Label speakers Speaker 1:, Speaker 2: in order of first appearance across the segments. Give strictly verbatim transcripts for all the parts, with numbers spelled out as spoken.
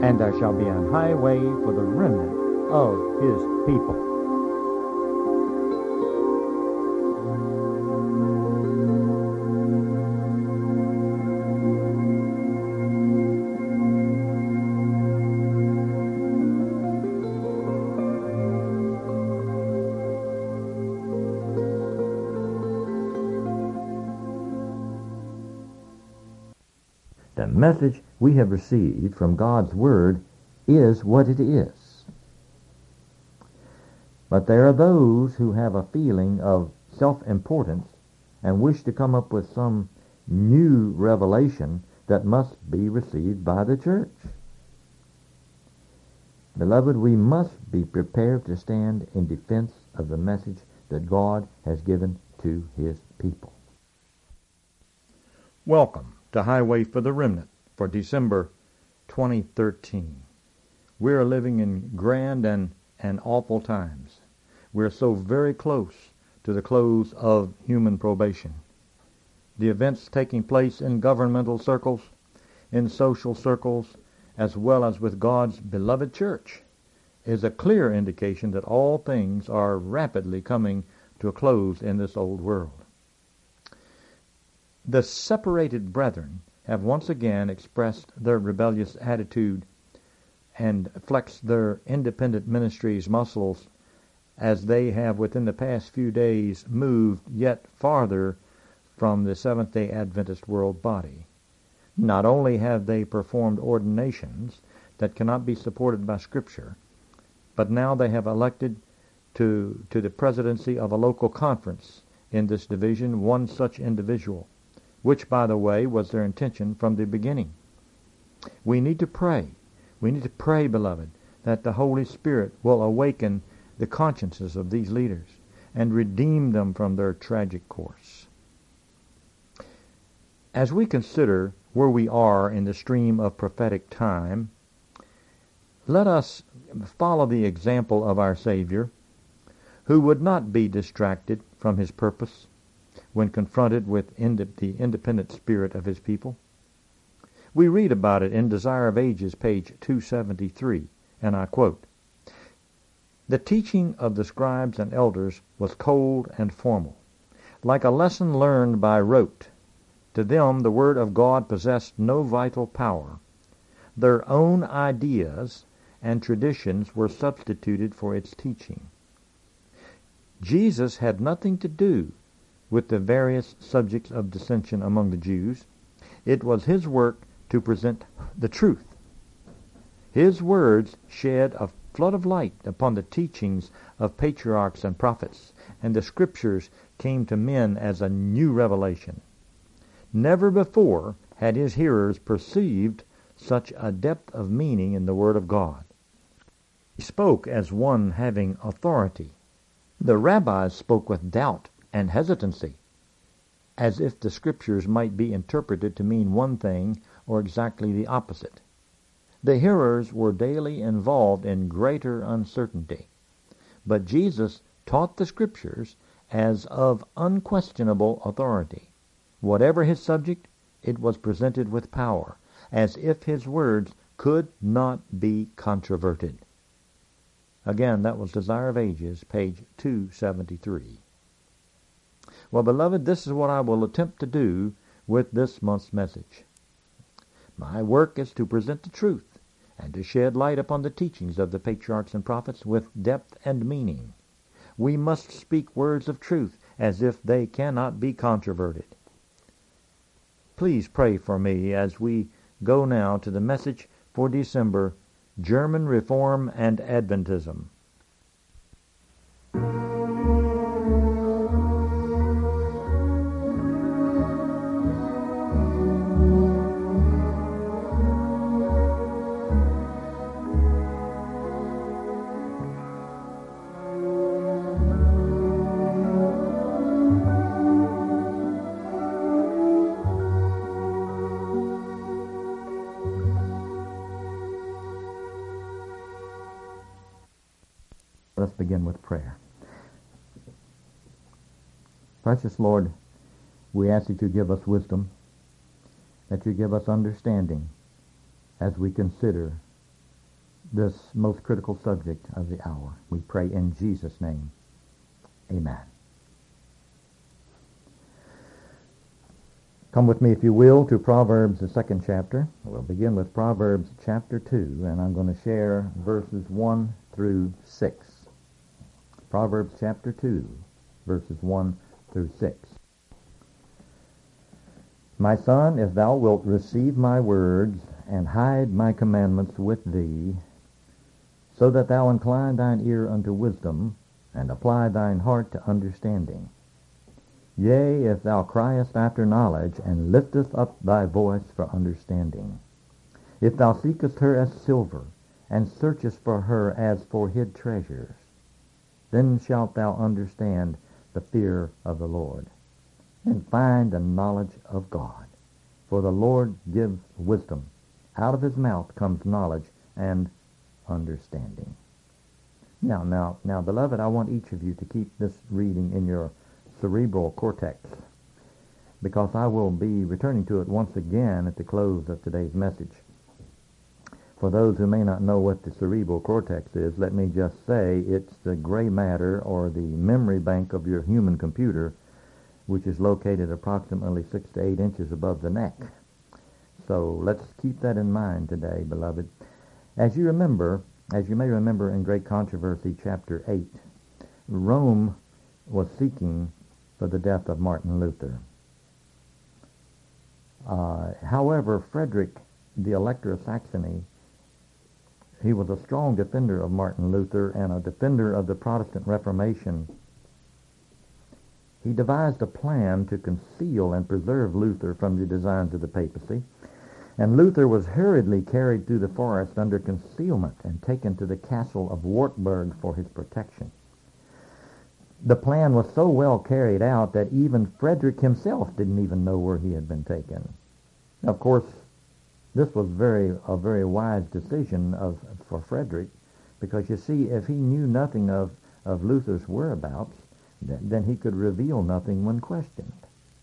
Speaker 1: and there shall be an highway for the remnant of his people.
Speaker 2: The message we have received from God's Word is what it is. But there are those who have a feeling of self-importance and wish to come up with some new revelation that must be received by the church. Beloved, we must be prepared to stand in defense of the message that God has given to his people.
Speaker 1: Welcome to Highway for the Remnant for December twenty thirteen. We are living in grand and, and awful times. We're so very close to the close of human probation. The events taking place in governmental circles, in social circles, as well as with God's beloved church, is a clear indication that all things are rapidly coming to a close in this old world. The separated brethren have once again expressed their rebellious attitude and flexed their independent ministries' muscles as they have within the past few days moved yet farther from the Seventh-day Adventist world body. Not only have they performed ordinations that cannot be supported by Scripture, but now they have elected to, to the presidency of a local conference in this division one such individual, which, by the way, was their intention from the beginning. We need to pray. We need to pray, beloved, that the Holy Spirit will awaken the consciences of these leaders and redeem them from their tragic course. As we consider where we are in the stream of prophetic time, let us follow the example of our Savior, who would not be distracted from his purpose when confronted with ind- the independent spirit of his people. We read about it in Desire of Ages, page two seventy-three, and I quote, "The teaching of the scribes and elders was cold and formal, like a lesson learned by rote. To them the word of God possessed no vital power. Their own ideas and traditions were substituted for its teaching. Jesus had nothing to do with the various subjects of dissension among the Jews. It was his work to present the truth. His words shed a flood of light upon the teachings of patriarchs and prophets, and the Scriptures came to men as a new revelation. Never before had his hearers perceived such a depth of meaning in the Word of God. He spoke as one having authority. The rabbis spoke with doubt and hesitancy, as if the Scriptures might be interpreted to mean one thing or exactly the opposite. The hearers were daily involved in greater uncertainty. But Jesus taught the Scriptures as of unquestionable authority. Whatever his subject, it was presented with power, as if his words could not be controverted." Again, that was Desire of Ages, page two seventy-three. Well, beloved, this is what I will attempt to do with this month's message. My work is to present the truth and to shed light upon the teachings of the patriarchs and prophets with depth and meaning. We must speak words of truth as if they cannot be controverted. Please pray for me as we go now to the message for December, German Reform and Adventism. Let's begin with prayer. Precious Lord, we ask that you give us wisdom, that you give us understanding as we consider
Speaker 2: this most critical subject of the hour. We pray in Jesus' name. Amen. Come with me, if you will, to Proverbs, the second chapter. We'll begin with Proverbs chapter two, and I'm going to share verses one through six. Proverbs chapter two, verses one through six. My son, if thou wilt receive my words, and hide my commandments with thee, so that thou incline thine ear unto wisdom, and apply thine heart to understanding. Yea, if thou criest after knowledge, and liftest up thy voice for understanding. If thou seekest her as silver, and searchest for her as for hid treasures, then shalt thou understand the fear of the Lord, and find the knowledge of God. For the Lord gives wisdom. Out of his mouth comes knowledge and understanding. Now, now, now, beloved, I want each of you to keep this reading in your cerebral cortex, because I will be returning to it once again at the close of today's message. For those who may not know what the cerebral cortex is, let me just say it's the gray matter or the memory bank of your human computer, which is located approximately six to eight inches above the neck. So let's keep that in mind today, beloved. As you remember, as you may remember in Great Controversy, chapter eight, Rome was seeking for the death of Martin Luther. Uh, however, Frederick, the Elector of Saxony, he was a strong defender of Martin Luther and a defender of the Protestant Reformation. He devised a plan to conceal and preserve Luther from the designs of the papacy, and Luther was hurriedly carried through the forest under concealment and taken to the castle of Wartburg for his protection. The plan was so well carried out that even Frederick himself didn't even know where he had been taken. Of course, this was very a very wise decision of for Frederick, because you see, if he knew nothing of, of Luther's whereabouts, then, then he could reveal nothing when questioned.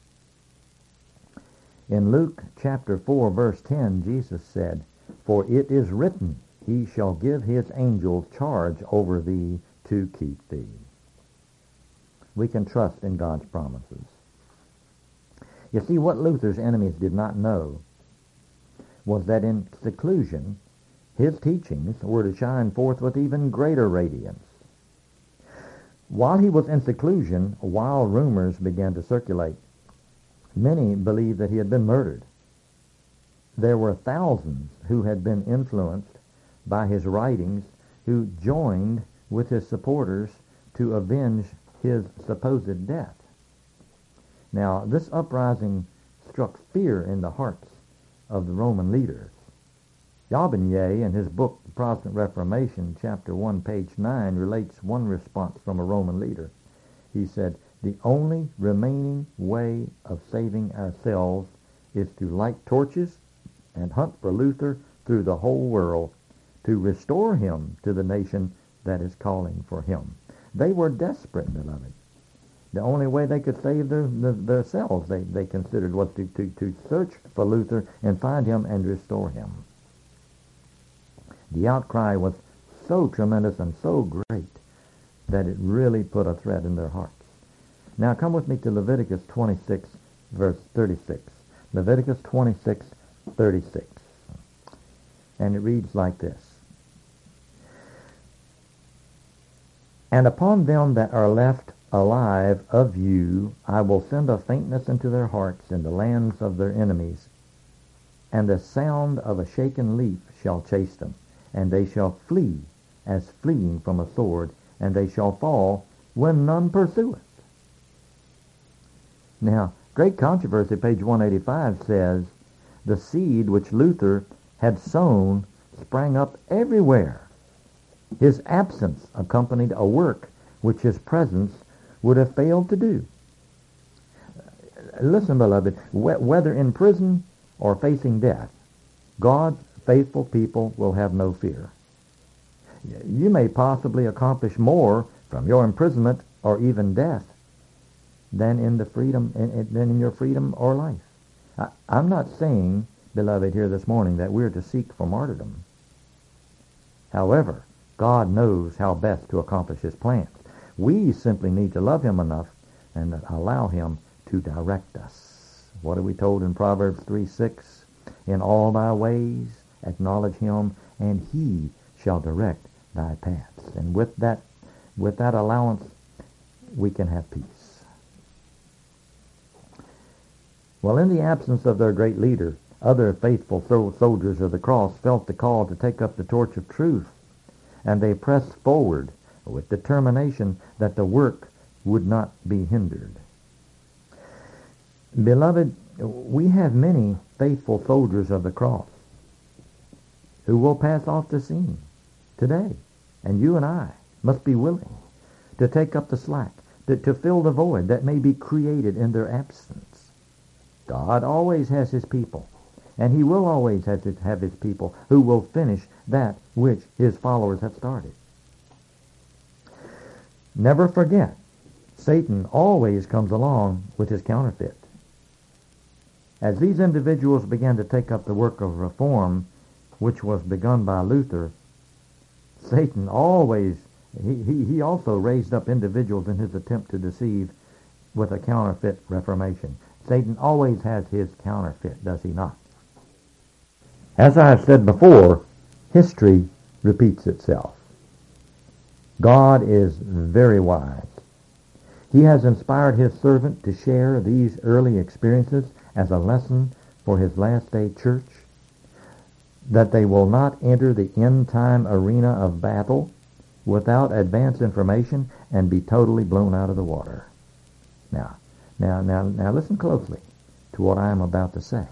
Speaker 2: In Luke chapter four, verse ten, Jesus said, "For it is written, he shall give his angels charge over thee to keep thee." We can trust in God's promises. You see, what Luther's enemies did not know was that in seclusion, his teachings were to shine forth with even greater radiance. While he was in seclusion, wild rumors began to circulate. Many believed that he had been murdered. There were thousands who had been influenced by his writings, who joined with his supporters to avenge his supposed death. Now, this uprising struck fear in the hearts of the Roman leaders. Yabinier, in his book, The Protestant Reformation, chapter one, page nine, relates one response from a Roman leader. He said, "The only remaining way of saving ourselves is to light torches and hunt for Luther through the whole world, to restore him to the nation that is calling for him." They were desperate, beloved. The only way they could save their, their, themselves, they, they considered, was to, to, to search for Luther and find him and restore him. The outcry was so tremendous and so great that it really put a threat in their hearts. Now come with me to Leviticus twenty-six, verse thirty-six. Leviticus twenty-six, thirty-six. And it reads like this. "And upon them that are left alive of you, I will send a faintness into their hearts in the lands of their enemies, and the sound of a shaken leaf shall chase them, and they shall flee as fleeing from a sword, and they shall fall when none pursueth." Now, Great Controversy, page one eighty-five, says, "The seed which Luther had sown sprang up everywhere. His absence accompanied a work which his presence would have failed to do." Listen, beloved, whether in prison or facing death, God's faithful people will have no fear. You may possibly accomplish more from your imprisonment or even death than in the freedom than in your freedom or life. I, I'm not saying, beloved, here this morning that we're to seek for martyrdom. However, God knows how best to accomplish his plans. We simply need to love him enough and allow him to direct us. What are we told in Proverbs three six? In all thy ways acknowledge him, and he shall direct thy paths. And with that, with that allowance, we can have peace. Well, in the absence of their great leader, other faithful soldiers of the cross felt the call to take up the torch of truth, and they pressed forward with determination that the work would not be hindered. Beloved, we have many faithful soldiers of the cross who will pass off the scene today, and you and I must be willing to take up the slack, to, to fill the void that may be created in their absence. God always has his people, and he will always have his, have his people who will finish that which his followers have started. Never forget, Satan always comes along with his counterfeit. As these individuals began to take up the work of reform, which was begun by Luther, Satan always, he, he, he also raised up individuals in his attempt to deceive with a counterfeit reformation. Satan always has his counterfeit, does he not? As I have said before, history repeats itself. God is very wise. He has inspired his servant to share these early experiences as a lesson for his last day church, that they will not enter the end-time arena of battle without advance information and be totally blown out of the water. Now, now, now, now listen closely to what I am about to say.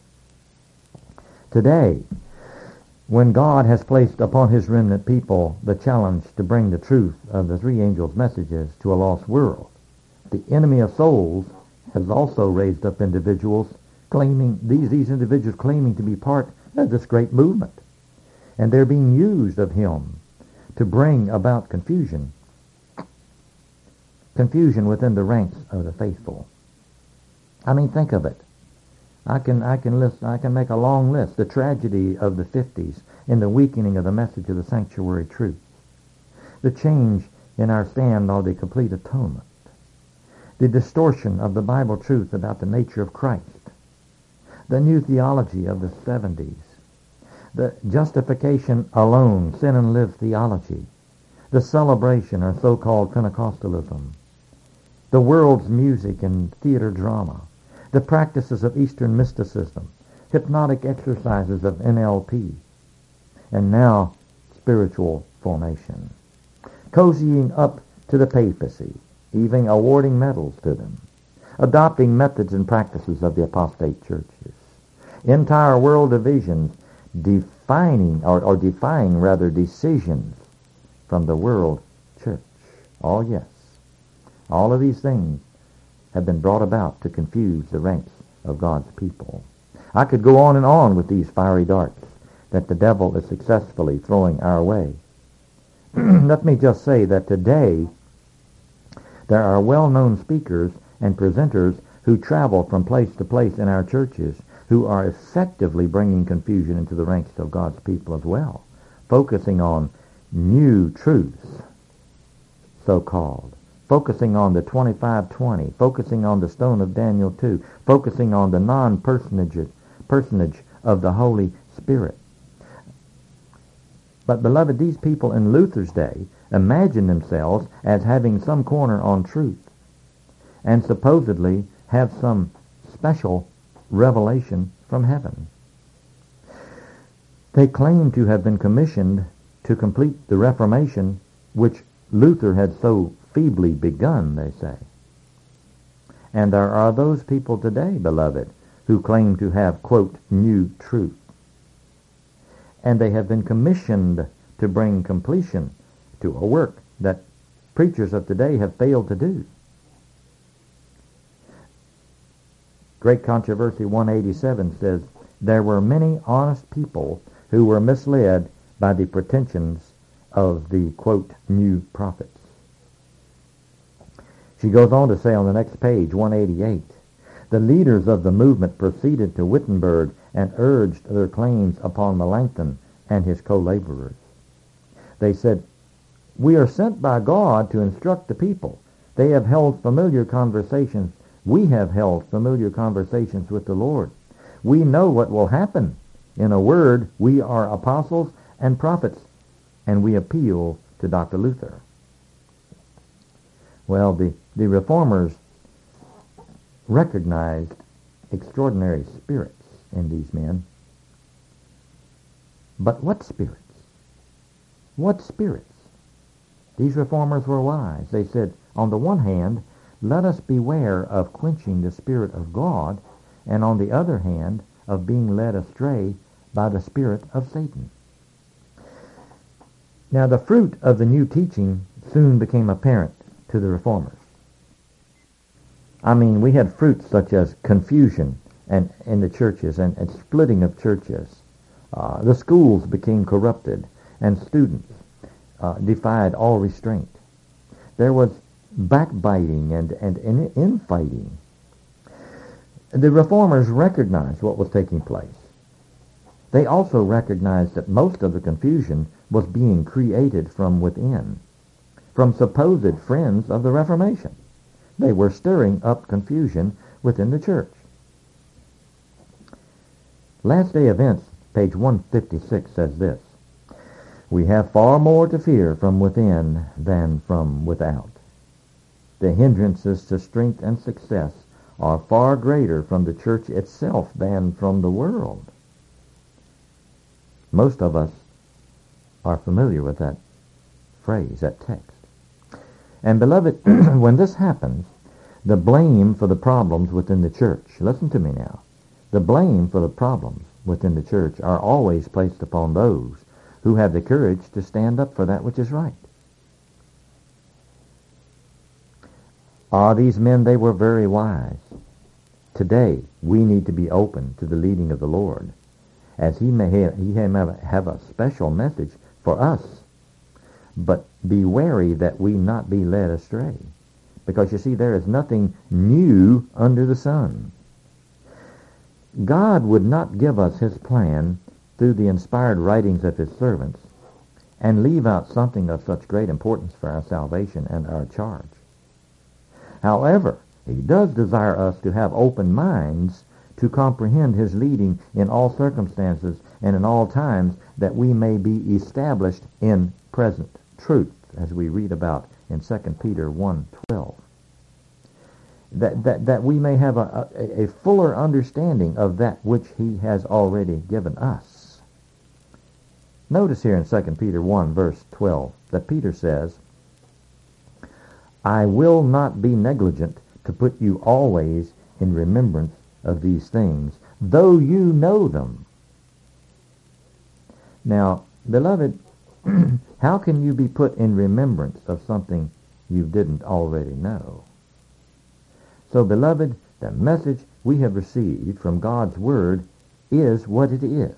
Speaker 2: Today, when God has placed upon his remnant people the challenge to bring the truth of the three angels' messages to a lost world, the enemy of souls has also raised up individuals claiming, these, these individuals claiming to be part of this great movement. And they're being used of him to bring about confusion, confusion within the ranks of the faithful. I mean, think of it. I can I can list I can make a long list. The tragedy of the fifties in the weakening of the message of the sanctuary truth, the change in our stand on the complete atonement, the distortion of the Bible truth about the nature of Christ, the new theology of the seventies, the justification alone, sin and live theology, the celebration or so-called Pentecostalism, the world's music and theater drama, the practices of Eastern mysticism, hypnotic exercises of N L P, and now spiritual formation, cozying up to the papacy, even awarding medals to them, adopting methods and practices of the apostate churches, entire world divisions, defining or, or defying rather decisions from the world church. Oh yes, all of these things have been brought about to confuse the ranks of God's people. I could go on and on with these fiery darts that the devil is successfully throwing our way. Let me just say that today there are well-known speakers and presenters who travel from place to place in our churches who are effectively bringing confusion into the ranks of God's people as well, focusing on new truths, so-called, focusing on the twenty-five twenty, focusing on the stone of Daniel two, focusing on the non-personage personage of the Holy Spirit. But, beloved, these people in Luther's day imagine themselves as having some corner on truth and supposedly have some special revelation from heaven. They claim to have been commissioned to complete the Reformation which Luther had so feebly begun, they say. And there are those people today, beloved, who claim to have, quote, new truth. And they have been commissioned to bring completion to a work that preachers of today have failed to do. Great Controversy one eighty-seven says, there were many honest people who were misled by the pretensions of the, quote, new prophets. She goes on to say on the next page, one eighty-eight, the leaders of the movement proceeded to Wittenberg and urged their claims upon Melanchthon and his co-laborers. They said, "We are sent by God to instruct the people. They have held familiar conversations. We have held familiar conversations with the Lord. We know what will happen. In a word, we are apostles and prophets, and we appeal to Doctor Luther." Well, the, the reformers recognized extraordinary spirits in these men. But what spirits? What spirits? These reformers were wise. They said, on the one hand, let us beware of quenching the Spirit of God, and on the other hand, of being led astray by the spirit of Satan. Now, the fruit of the new teaching soon became apparent to the reformers. I mean, we had fruits such as confusion and in the churches and, and splitting of churches. Uh, the schools became corrupted, and students uh, defied all restraint. There was backbiting and, and, and infighting. The reformers recognized what was taking place. They also recognized that most of the confusion was being created from within, from supposed friends of the Reformation. They were stirring up confusion within the church. Last Day Events, page one fifty-six, says this: "We have far more to fear from within than from without. The hindrances to strength and success are far greater from the church itself than from the world." Most of us are familiar with that phrase, that text. And beloved, when this happens, the blame for the problems within the church, listen to me now, the blame for the problems within the church are always placed upon those who have the courage to stand up for that which is right. Ah, these men, they were very wise. Today, we need to be open to the leading of the Lord, as he may have, he may have a special message for us. But be wary that we not be led astray, because you see, there is nothing new under the sun. God would not give us his plan through the inspired writings of his servants and leave out something of such great importance for our salvation and our charge. However, he does desire us to have open minds to comprehend his leading in all circumstances and in all times, that we may be established in present truth, as we read about in Second Peter one twelve. That, that, that we may have a, a, a fuller understanding of that which he has already given us. Notice here in Second Peter one, verse twelve, that Peter says, "I will not be negligent to put you always in remembrance of these things, though you know them." Now, beloved, how can you be put in remembrance of something you didn't already know? So, beloved, the message we have received from God's Word is what it is.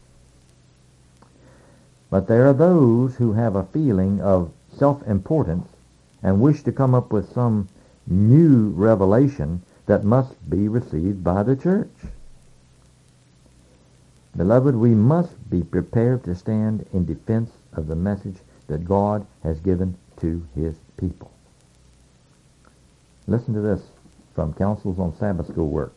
Speaker 2: But there are those who have a feeling of self-importance and wish to come up with some new revelation that must be received by the church. Beloved, we must be prepared to stand in defense of the message that God has given to his people. Listen to this from Counsels on Sabbath School Work.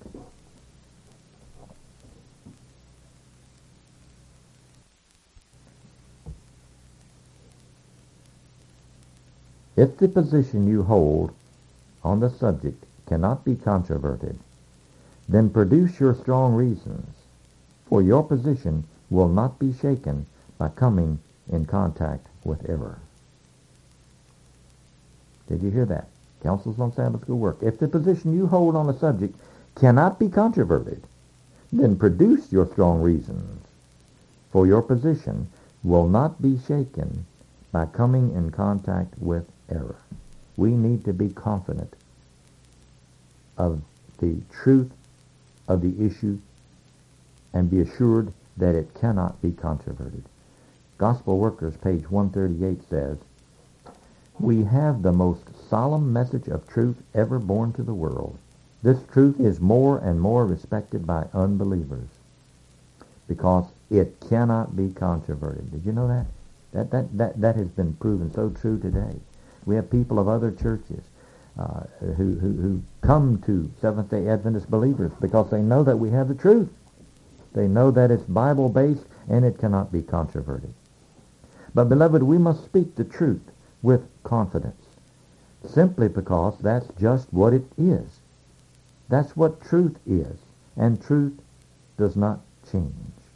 Speaker 2: If the position you hold on the subject cannot be controverted, then produce your strong reasons, for your position will not be shaken by coming in contact with error. Did you hear that? Counsels on Sabbath School Work. If the position you hold on a subject cannot be controverted, then produce your strong reasons, for your position will not be shaken by coming in contact with error. We need to be confident of the truth of the issue and be assured that it cannot be controverted. Gospel Workers, page one thirty-eight, says, "We have the most solemn message of truth ever born to the world. This truth is more and more respected by unbelievers because it cannot be controverted." Did you know that? That, that, that, that has been proven so true today. We have people of other churches uh, who, who, who come to Seventh-day Adventist believers because they know that we have the truth. They know that it's Bible-based and it cannot be controverted. But, beloved, we must speak the truth with confidence, simply because that's just what it is. That's what truth is, and truth does not change.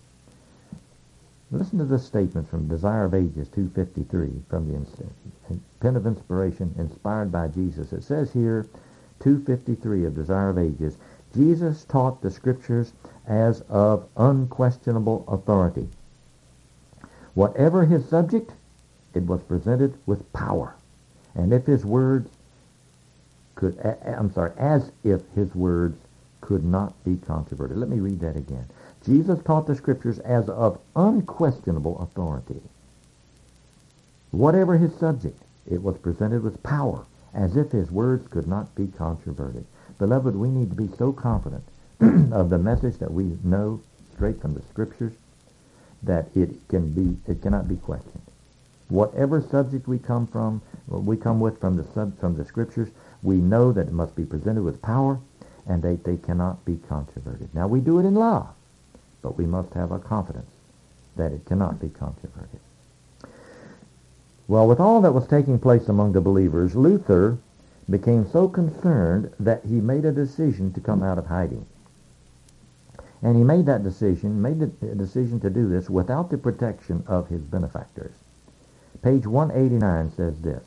Speaker 2: Listen to this statement from Desire of Ages two fifty-three, from the Pen of Inspiration, inspired by Jesus. It says here, two fifty-three of Desire of Ages, Jesus taught the Scriptures as of unquestionable authority. Whatever his subject, it was presented with power. And if his words could, I'm sorry, as if his words could not be controverted. Let me read that again. Jesus taught the Scriptures as of unquestionable authority. Whatever his subject, it was presented with power, as if his words could not be controverted. Beloved, we need to be so confident of the message that we know straight from the Scriptures that it can be, it cannot be questioned. Whatever subject we come from, we come with from the sub, from the Scriptures, we know that it must be presented with power, and they, they cannot be controverted. Now, we do it in love, but we must have a confidence that it cannot be controverted. Well, with all that was taking place among the believers, Luther became so concerned that he made a decision to come out of hiding. And he made that decision, made the decision to do this without the protection of his benefactors. Page one eighty-nine says this.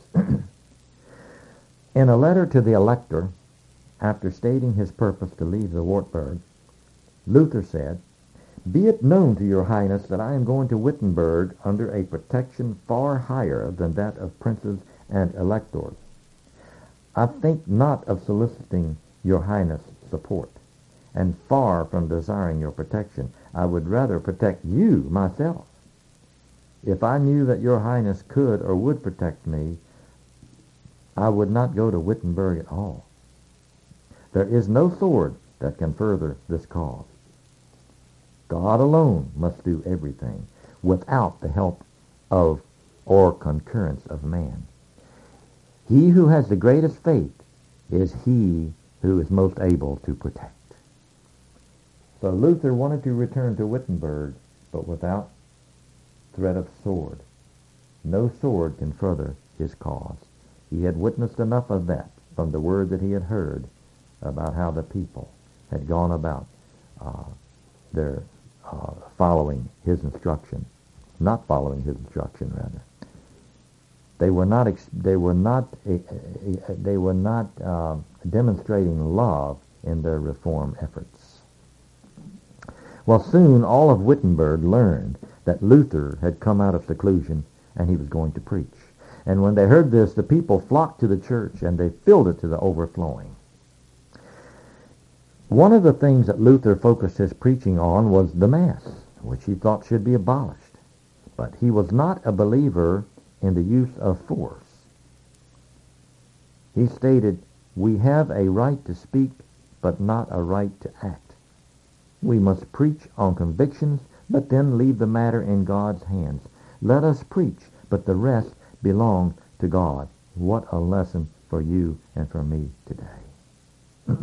Speaker 2: In a letter to the elector, after stating his purpose to leave the Wartburg, Luther said, "Be it known to your highness that I am going to Wittenberg under a protection far higher than that of princes and electors. I think not of soliciting your highness' support, and far from desiring your protection, I would rather protect you myself. If I knew that your highness could or would protect me, I would not go to Wittenberg at all. There is no sword that can further this cause. God alone must do everything without the help of or concurrence of man. He who has the greatest faith is he who is most able to protect." So Luther wanted to return to Wittenberg, but without threat of sword. No sword can further his cause. He had witnessed enough of that from the word that he had heard about how the people had gone about uh, their uh, following his instruction, not following his instruction, rather. They were not. Ex- they were not. Uh, uh, they were not uh, demonstrating love in their reform efforts. Well, soon all of Wittenberg learned that Luther had come out of seclusion and he was going to preach. And when they heard this, the people flocked to the church and they filled it to the overflowing. One of the things that Luther focused his preaching on was the Mass, which he thought should be abolished. But he was not a believer in the use of force. He stated, "We have a right to speak, but not a right to act. We must preach on convictions, but then leave the matter in God's hands. Let us preach, but the rest belong to God." What a lesson for you and for me today.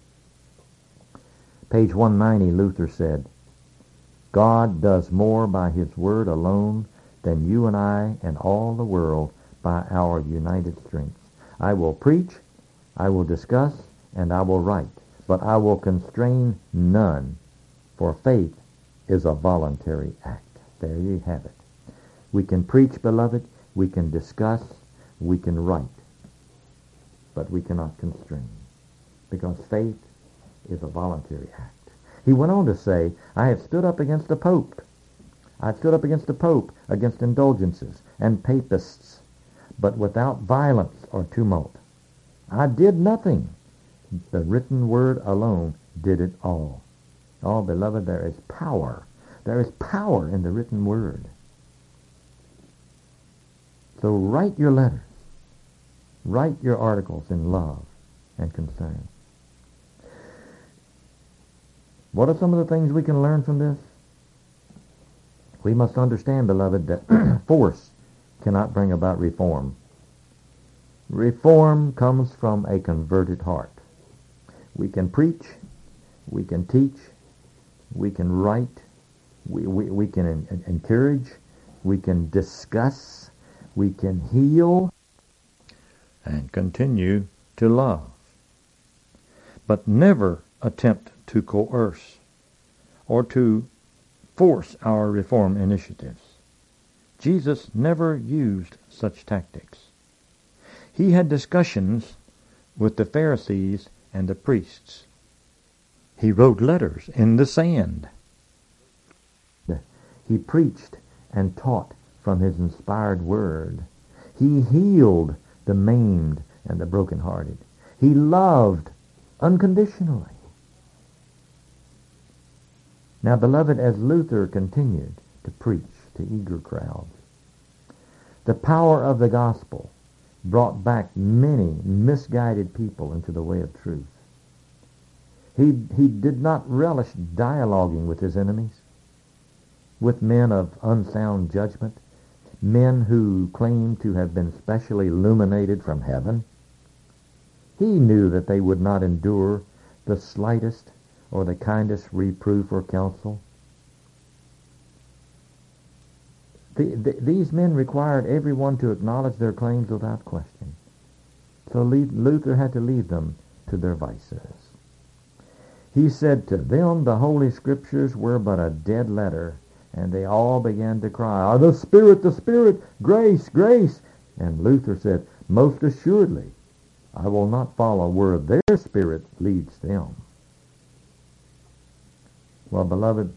Speaker 2: Page one ninety, Luther said, "God does more by his word alone than you and I and all the world by our united strength. I will preach, I will discuss, and I will write, but I will constrain none, for faith is a voluntary act." There you have it. We can preach, beloved, we can discuss, we can write, but we cannot constrain, because faith is a voluntary act. He went on to say, "I have stood up against the Pope. I stood up against the Pope, against indulgences and papists, but without violence or tumult. I did nothing. The written word alone did it all." Oh, beloved, there is power. There is power in the written word. So write your letters. Write your articles in love and concern. What are some of the things we can learn from this? We must understand, beloved, that force cannot bring about reform. Reform comes from a converted heart. We can preach, we can teach, we can write, we, we, we can en- encourage, we can discuss, we can heal,
Speaker 1: and continue to love. But never attempt to coerce or to force our reform initiatives. Jesus never used such tactics. He had discussions with the Pharisees and the priests. He wrote letters in the sand.
Speaker 2: He preached and taught from his inspired word. He healed the maimed and the brokenhearted. He loved unconditionally. Now, beloved, as Luther continued to preach to eager crowds, the power of the gospel brought back many misguided people into the way of truth. He, he did not relish dialoguing with his enemies, with men of unsound judgment, men who claimed to have been specially illuminated from heaven. He knew that they would not endure the slightest or the kindest reproof or counsel. The, the, these men required everyone to acknowledge their claims without question. So Luther had to leave them to their vices. He said to them, the Holy Scriptures were but a dead letter, and they all began to cry, "Oh, the Spirit, the Spirit, grace, grace!" And Luther said, "Most assuredly, I will not follow where their spirit leads them." Well, beloved,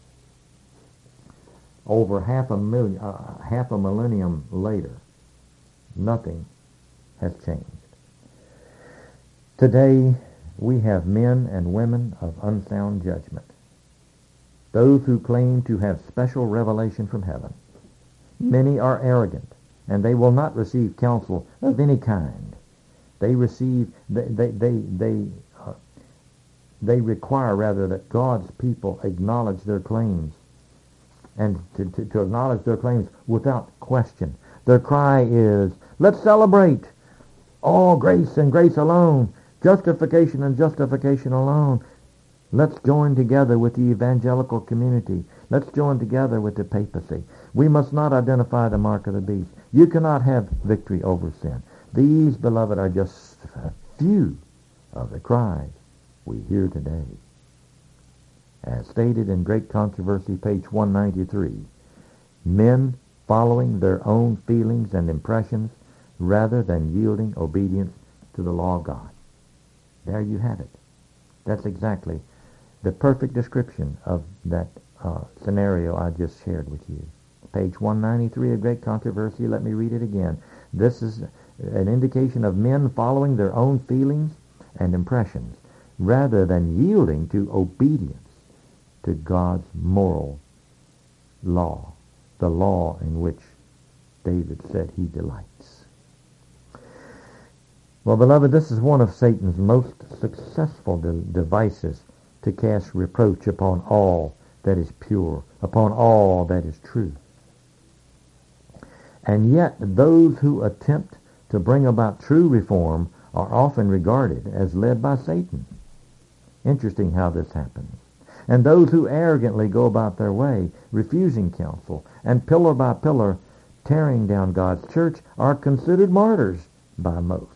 Speaker 2: over half a million, uh, half a millennium later, nothing has changed. Today, we have men and women of unsound judgment. Those who claim to have special revelation from heaven. Many are arrogant, and they will not receive counsel of any kind. They receive, they, they, they, they, uh, they require rather that God's people acknowledge their claims, and to, to, to acknowledge their claims without question. Their cry is, "Let's celebrate all grace and grace alone, justification and justification alone. Let's join together with the evangelical community. Let's join together with the papacy. We must not identify the mark of the beast. You cannot have victory over sin." These, beloved, are just a few of the cries we hear today. As stated in Great Controversy, page one ninety-three, men following their own feelings and impressions rather than yielding obedience to the law of God. There you have it. That's exactly the perfect description of that uh, scenario I just shared with you. Page one ninety-three of Great Controversy, let me read it again. This is an indication of men following their own feelings and impressions rather than yielding to obedience to God's moral law, the law in which David said he delights. Well, beloved, this is one of Satan's most successful de- devices to cast reproach upon all that is pure, upon all that is true. And yet, those who attempt to bring about true reform are often regarded as led by Satan. Interesting how this happens. And those who arrogantly go about their way, refusing counsel, and pillar by pillar tearing down God's church, are considered martyrs by most.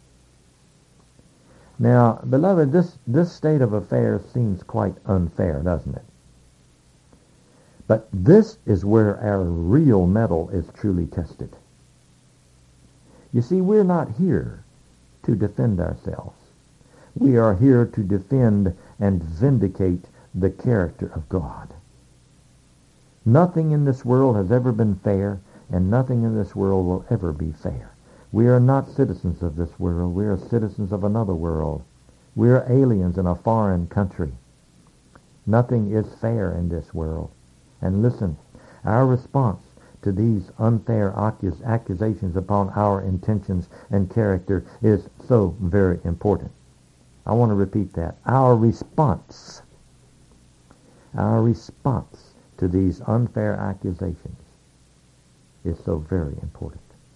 Speaker 2: Now, beloved, this, this state of affairs seems quite unfair, doesn't it? But this is where our real mettle is truly tested. You see, we're not here to defend ourselves. We are here to defend and vindicate the character of God. Nothing in this world has ever been fair, and nothing in this world will ever be fair. We are not citizens of this world. We are citizens of another world. We are aliens in a foreign country. Nothing is fair in this world. And listen, our response to these unfair accus- accusations upon our intentions and character is so very important. I want to repeat that. Our response, our response to these unfair accusations is so very important.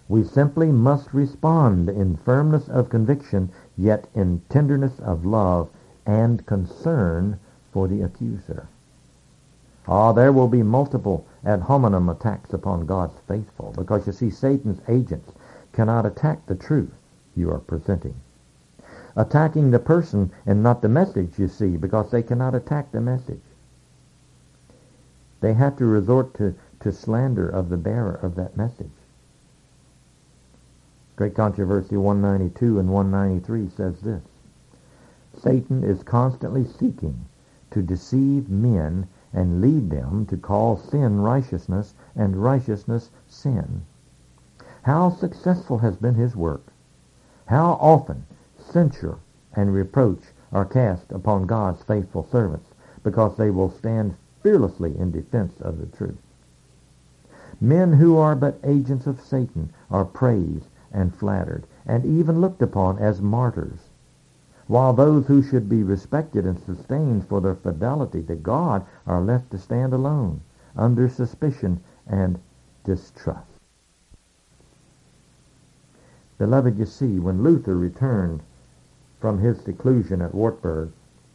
Speaker 2: We simply must respond in firmness of conviction, yet in tenderness of love and concern for the accuser. Ah, there will be multiple ad hominem attacks upon God's faithful, because you see, Satan's agents cannot attack the truth you are presenting. Attacking the person and not the message, you see, because they cannot attack the message. They have to resort to, to slander of the bearer of that message. Great Controversy one ninety-two and one ninety-three says this: Satan is constantly seeking to deceive men and lead them to call sin righteousness and righteousness sin. How successful has been his work? How often censure and reproach are cast upon God's faithful servants because they will stand fearlessly in defense of the truth. Men who are but agents of Satan are praised and flattered and even looked upon as martyrs, while those who should be respected and sustained for their fidelity to God are left to stand alone, under suspicion and distrust. Beloved, you see, when Luther returned from his seclusion at Wartburg,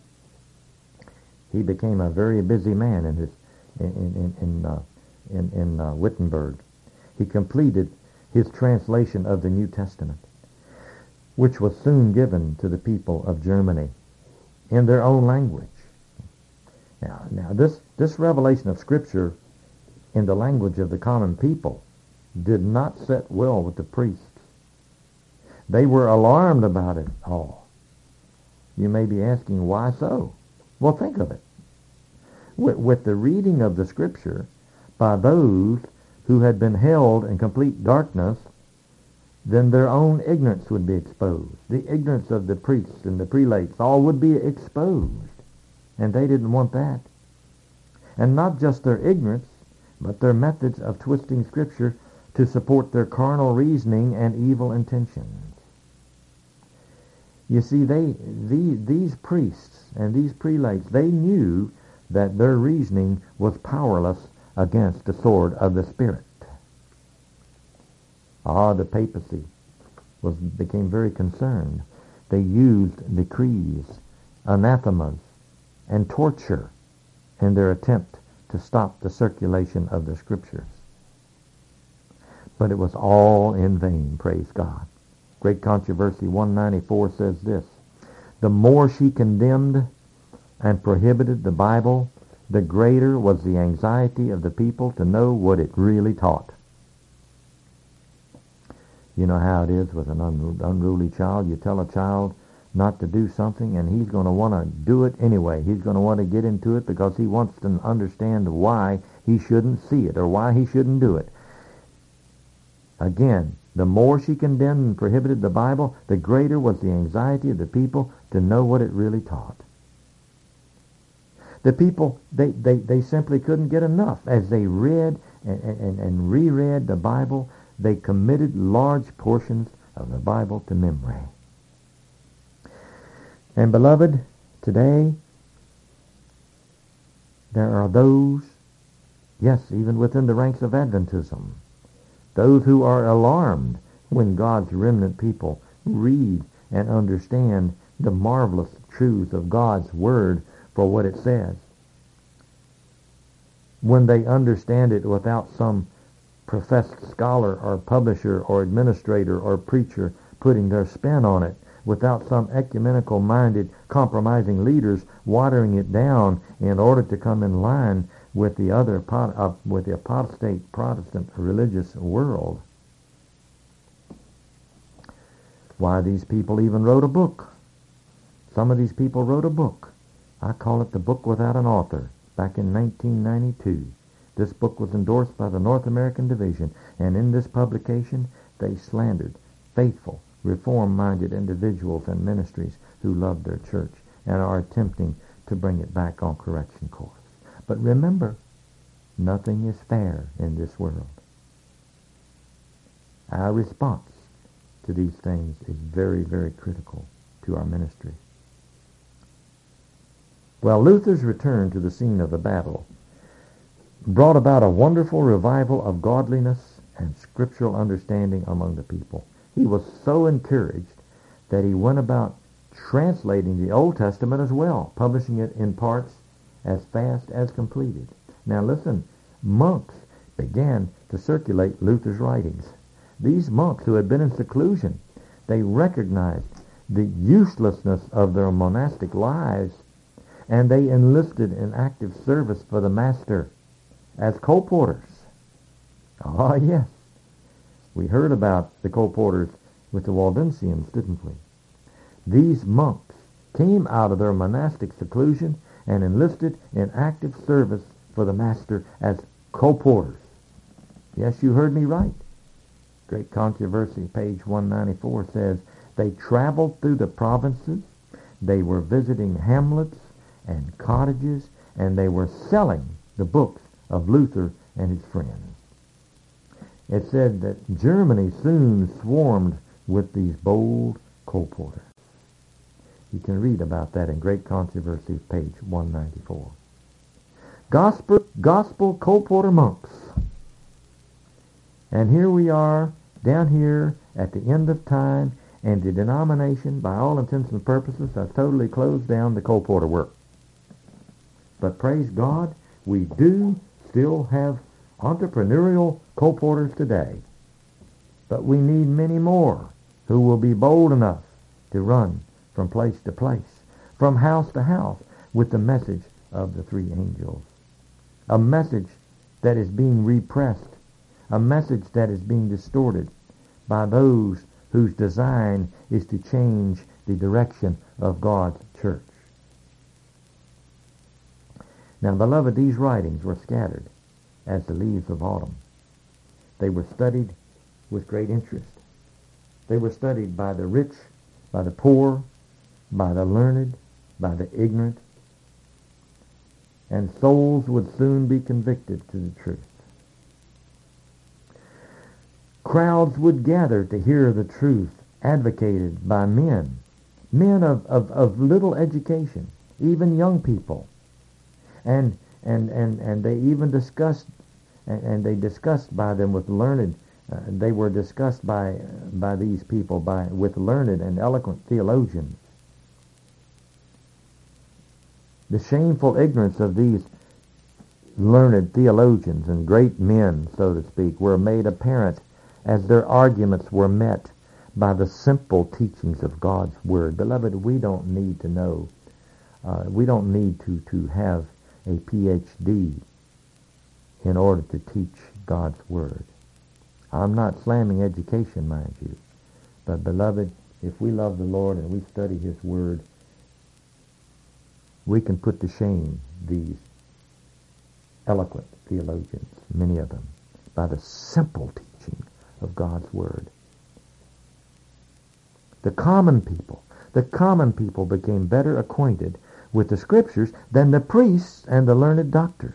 Speaker 2: he became a very busy man in his in in in uh, in, in uh, Wittenberg. He completed his translation of the New Testament, which was soon given to the people of Germany in their own language. Now, now this, this revelation of Scripture in the language of the common people did not sit well with the priests. They were alarmed about it all. You may be asking, why so? Well, think of it. With, with the reading of the Scripture by those who had been held in complete darkness, then their own ignorance would be exposed. The ignorance of the priests and the prelates, all would be exposed. And they didn't want that. And not just their ignorance, but their methods of twisting Scripture to support their carnal reasoning and evil intentions. You see, they, the, these priests and these prelates, they knew that their reasoning was powerless against the sword of the Spirit. Ah, the papacy was became very concerned. They used decrees, anathemas, and torture in their attempt to stop the circulation of the Scriptures. But it was all in vain, praise God. Great Controversy one ninety-four says this: the more she condemned and prohibited the Bible, the greater was the anxiety of the people to know what it really taught. You know how it is with an unruly child. You tell a child not to do something, and he's going to want to do it anyway. He's going to want to get into it because he wants to understand why he shouldn't see it or why he shouldn't do it. Again, the more she condemned and prohibited the Bible, the greater was the anxiety of the people to know what it really taught. The people, they, they, they simply couldn't get enough. As they read and, and, and reread the Bible, they committed large portions of the Bible to memory. And beloved, today, there are those, yes, even within the ranks of Adventism, those who are alarmed when God's remnant people read and understand the marvelous truths of God's Word for what it says. When they understand it without some professed scholar or publisher or administrator or preacher putting their spin on it, without some ecumenical-minded, compromising leaders watering it down in order to come in line with the other uh, with the apostate Protestant religious world. Why, these people even wrote a book. Some of these people wrote a book. I call it the book without an author. Back in nineteen ninety-two, this book was endorsed by the North American Division, and in this publication they slandered faithful, reform-minded individuals and ministries who love their church and are attempting to bring it back on correction course. But remember, nothing is fair in this world. Our response to these things is very, very critical to our ministry. Well, Luther's return to the scene of the battle brought about a wonderful revival of godliness and scriptural understanding among the people. He was so encouraged that he went about translating the Old Testament as well, publishing it in parts as fast as completed. Now listen, monks began to circulate Luther's writings. These monks who had been in seclusion, they recognized the uselessness of their monastic lives, and they enlisted in active service for the master as colporteurs. Ah, yes. We heard about the colporteurs with the Waldensians, didn't we? These monks came out of their monastic seclusion and enlisted in active service for the master as colporteurs. Yes, you heard me right. Great Controversy, page one ninety-four, says, they traveled through the provinces, they were visiting hamlets and cottages, and they were selling the books of Luther and his friends. It said that Germany soon swarmed with these bold colporteurs. You can read about that in Great Controversy, page one ninety-four. Gospel, gospel colporteur monks. And here we are, down here at the end of time, and the denomination, by all intents and purposes, has totally closed down the colporteur work. But praise God, we do still have entrepreneurial colporteurs today. But we need many more who will be bold enough to run from place to place, from house to house, with the message of the three angels. A message that is being repressed, a message that is being distorted by those whose design is to change the direction of God's church. Now, beloved, these writings were scattered as the leaves of autumn. They were studied with great interest. They were studied by the rich, by the poor, by the learned, by the ignorant, and souls would soon be convicted to the truth. Crowds would gather to hear the truth advocated by men, men of, of, of little education, even young people. And and, and, and they even discussed, and, and they discussed by them with learned, uh, they were discussed by by these people by with learned and eloquent theologians. The shameful ignorance of these learned theologians and great men, so to speak, were made apparent as their arguments were met by the simple teachings of God's Word. Beloved, we don't need to know, uh, we don't need to, to have a P H D in order to teach God's Word. I'm not slamming education, mind you, but beloved, if we love the Lord and we study His Word, we can put to shame these eloquent theologians, many of them, by the simple teaching of God's Word. The common people, the common people became better acquainted with the Scriptures than the priests and the learned doctors.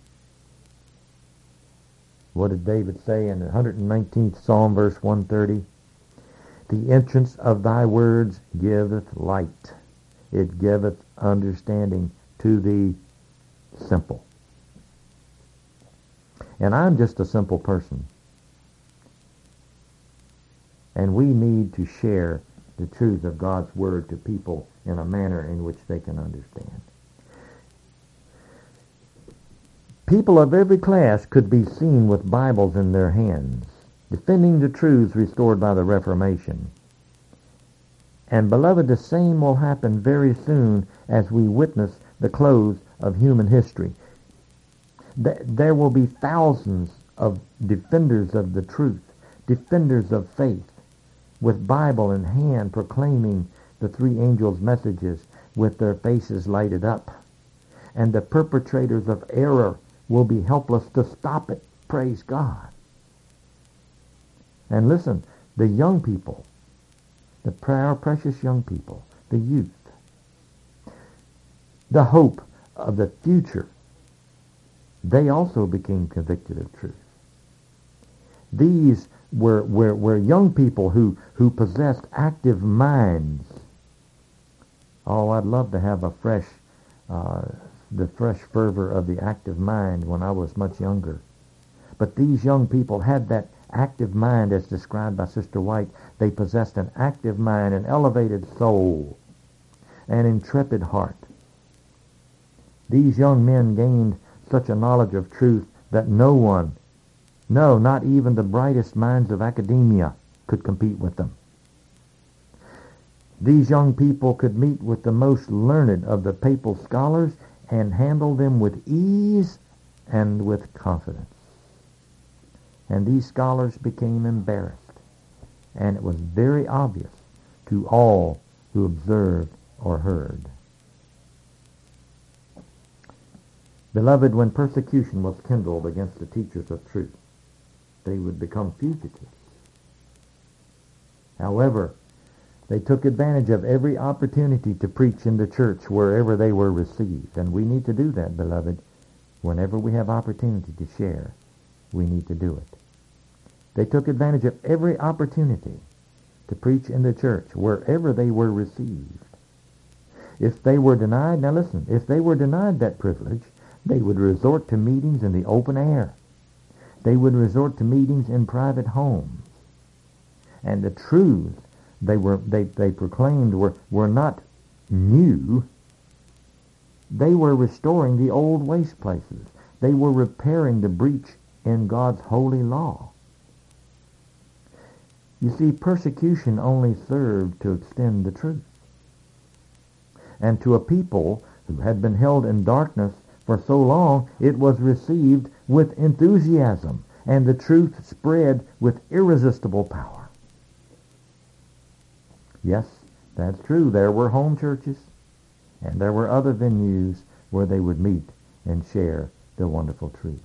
Speaker 2: What did David say in the one hundred nineteenth Psalm, verse one thirty? The entrance of thy words giveth light. It giveth understanding to the simple. And I'm just a simple person. And we need to share the truth of God's Word to people in a manner in which they can understand. People of every class could be seen with Bibles in their hands, defending the truths restored by the Reformation. And beloved, the same will happen very soon as we witness the close of human history. There will be thousands of defenders of the truth, defenders of faith, with Bible in hand, proclaiming the three angels' messages with their faces lighted up. And the perpetrators of error will be helpless to stop it. Praise God. And listen, the young people, the our precious young people, the youth, the hope of the future, they also became convicted of truth. These were, were, were young people who, who possessed active minds. Oh, I'd love to have a fresh, uh, the fresh fervor of the active mind when I was much younger. But these young people had that active mind as described by Sister White. They possessed an active mind, an elevated soul, an intrepid heart. These young men gained such a knowledge of truth that no one, no, not even the brightest minds of academia, could compete with them. These young people could meet with the most learned of the papal scholars and handle them with ease and with confidence. And these scholars became embarrassed, and it was very obvious to all who observed or heard. Beloved, when persecution was kindled against the teachers of truth, they would become fugitives. However, they took advantage of every opportunity to preach in the church wherever they were received. And we need to do that, beloved. Whenever we have opportunity to share, we need to do it. They took advantage of every opportunity to preach in the church wherever they were received. If they were denied, now listen, if they were denied that privilege, they would resort to meetings in the open air. They would resort to meetings in private homes. And the truths they were they, they proclaimed were, were not new. They were restoring the old waste places. They were repairing the breach in God's holy law. You see, persecution only served to extend the truth. And to a people who had been held in darkness for so long, it was received with enthusiasm, and the truth spread with irresistible power. Yes, that's true. There were home churches, and there were other venues where they would meet and share the wonderful truths.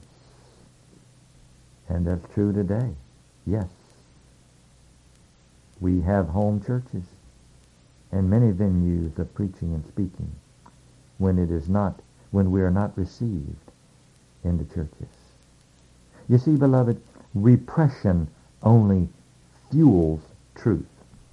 Speaker 2: And that's true today. Yes. We have home churches and many venues of preaching and speaking when it is not, when we are not received in the churches. You see, beloved, repression only fuels truth.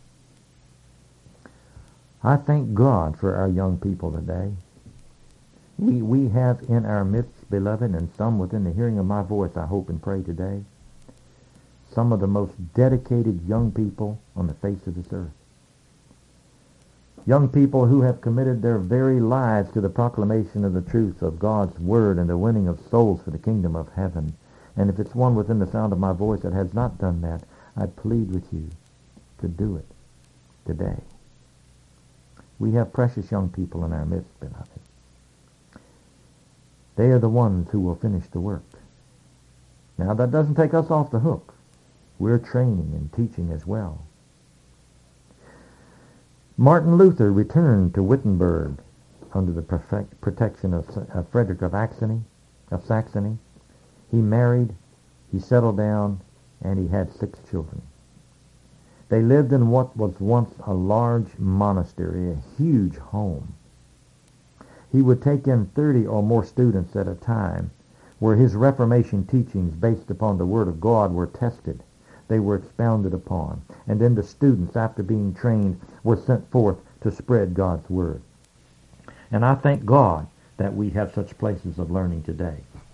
Speaker 2: I thank God for our young people today. We we have in our midst, beloved, and some within the hearing of my voice, I hope and pray today, some of the most dedicated young people on the face of this earth. Young people who have committed their very lives to the proclamation of the truth of God's Word and the winning of souls for the kingdom of heaven. And if it's one within the sound of my voice that has not done that, I plead with you to do it today. We have precious young people in our midst, beloved. They are the ones who will finish the work. Now, that doesn't take us off the hook. We're training and teaching as well. Martin Luther returned to Wittenberg under the perfect protection of, of Frederick of Saxony, of Saxony. He married, he settled down, and he had six children. They lived in what was once a large monastery, a huge home. He would take in thirty or more students at a time, where his Reformation teachings based upon the Word of God were tested. They were expounded upon. And then the students, after being trained, were sent forth to spread God's Word. And I thank God that we have such places of learning today.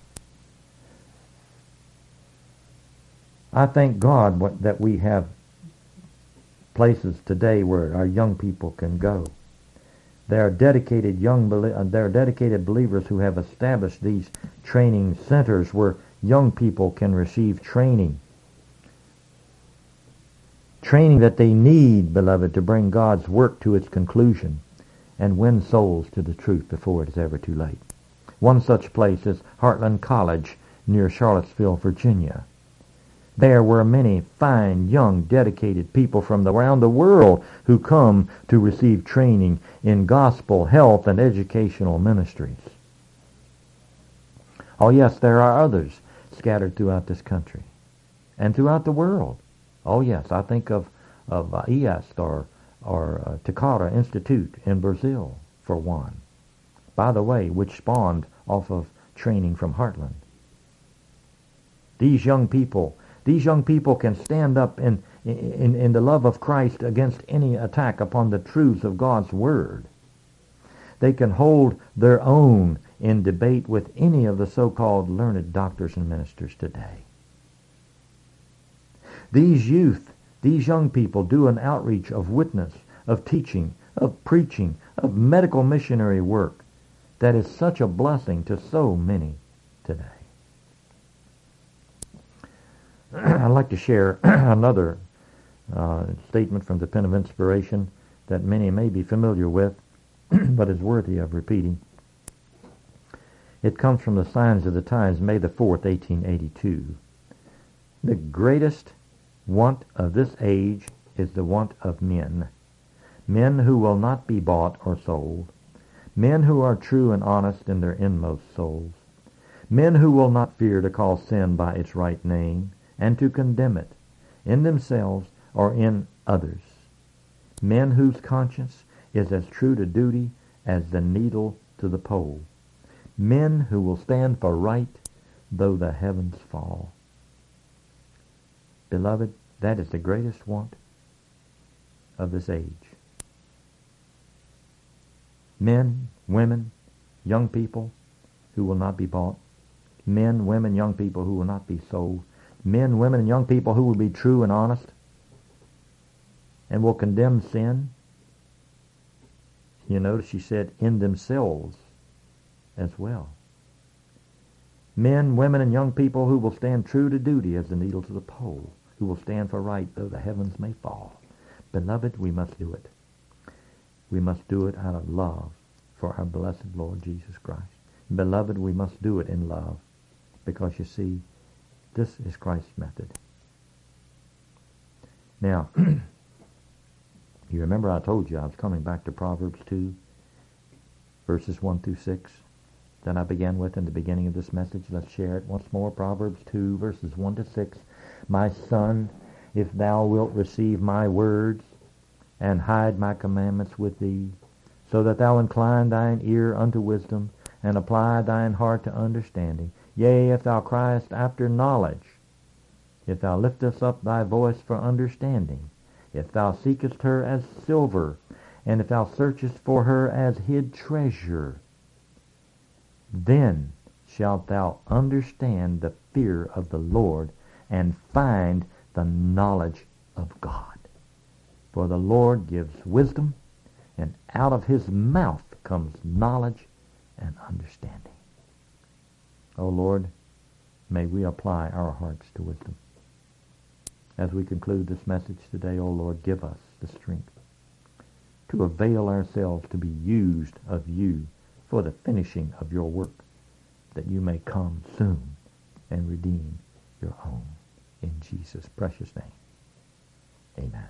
Speaker 2: I thank God what, that we have places today where our young people can go. There are dedicated young, there are dedicated believers who have established these training centers where young people can receive training. Training that they need, beloved, to bring God's work to its conclusion and win souls to the truth before it is ever too late. One such place is Heartland College near Charlottesville, Virginia. There were many fine, young, dedicated people from around the world who come to receive training in gospel, health, and educational ministries. Oh yes, there are others scattered throughout this country and throughout the world. Oh yes, I think of, of uh, I A S T or, or uh, Takara Institute in Brazil, for one. By the way, which spawned off of training from Heartland. These young people These young people can stand up in, in, in the love of Christ against any attack upon the truths of God's Word. They can hold their own in debate with any of the so-called learned doctors and ministers today. These youth, these young people do an outreach of witness, of teaching, of preaching, of medical missionary work that is such a blessing to so many today. I'd like to share another uh, statement from the Pen of Inspiration that many may be familiar with, but is worthy of repeating. It comes from the Signs of the Times, May the fourth, eighteen eighty-two. The greatest want of this age is the want of men. Men who will not be bought or sold. Men who are true and honest in their inmost souls. Men who will not fear to call sin by its right name and to condemn it in themselves or in others. Men whose conscience is as true to duty as the needle to the pole. Men who will stand for right though the heavens fall. Beloved, that is the greatest want of this age. Men, women, young people who will not be bought. Men, women, young people who will not be sold. Men, women, and young people who will be true and honest and will condemn sin. You notice she said in themselves as well. Men, women, and young people who will stand true to duty as the needle to the pole, who will stand for right though the heavens may fall. Beloved, we must do it. We must do it out of love for our blessed Lord Jesus Christ. Beloved, we must do it in love because, you see, this is Christ's method. Now, you remember I told you I was coming back to Proverbs two, verses one through six, that I began with in the beginning of this message. Let's share it once more. Proverbs two, verses one to six. My son, if thou wilt receive my words, and hide my commandments with thee, so that thou incline thine ear unto wisdom, and apply thine heart to understanding. Yea, if thou criest after knowledge, if thou liftest up thy voice for understanding, if thou seekest her as silver, and if thou searchest for her as hid treasure, then shalt thou understand the fear of the Lord, and find the knowledge of God. For the Lord gives wisdom, and out of his mouth comes knowledge and understanding. O Lord, may we apply our hearts to wisdom. As we conclude this message today, O Lord, give us the strength to avail ourselves to be used of you for the finishing of your work, that you may come soon and redeem your own. In Jesus' precious name, amen.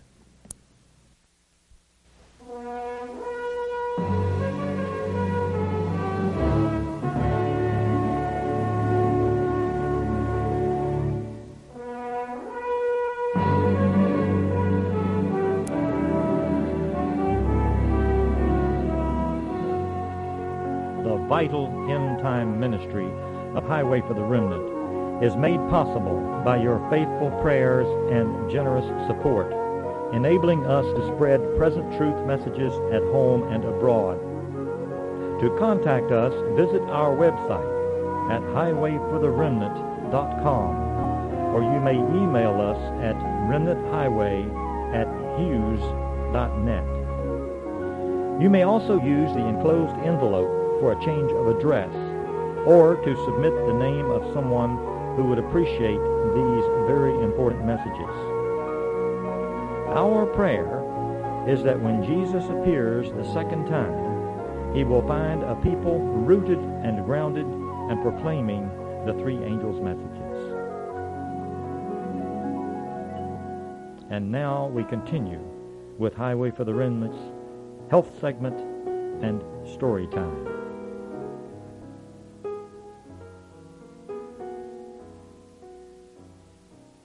Speaker 1: The vital end-time ministry of Highway for the Remnant is made possible by your faithful prayers and generous support, enabling us to spread present truth messages at home and abroad. To contact us, visit our website at highway for the remnant dot com, or you may email us at remnanthighway at hughes dot net. You may also use the enclosed envelope for a change of address, or to submit the name of someone who would appreciate these very important messages. Our prayer is that when Jesus appears the second time, he will find a people rooted and grounded and proclaiming the three angels' messages. And now we continue with Highway for the Remnant's health segment and story time.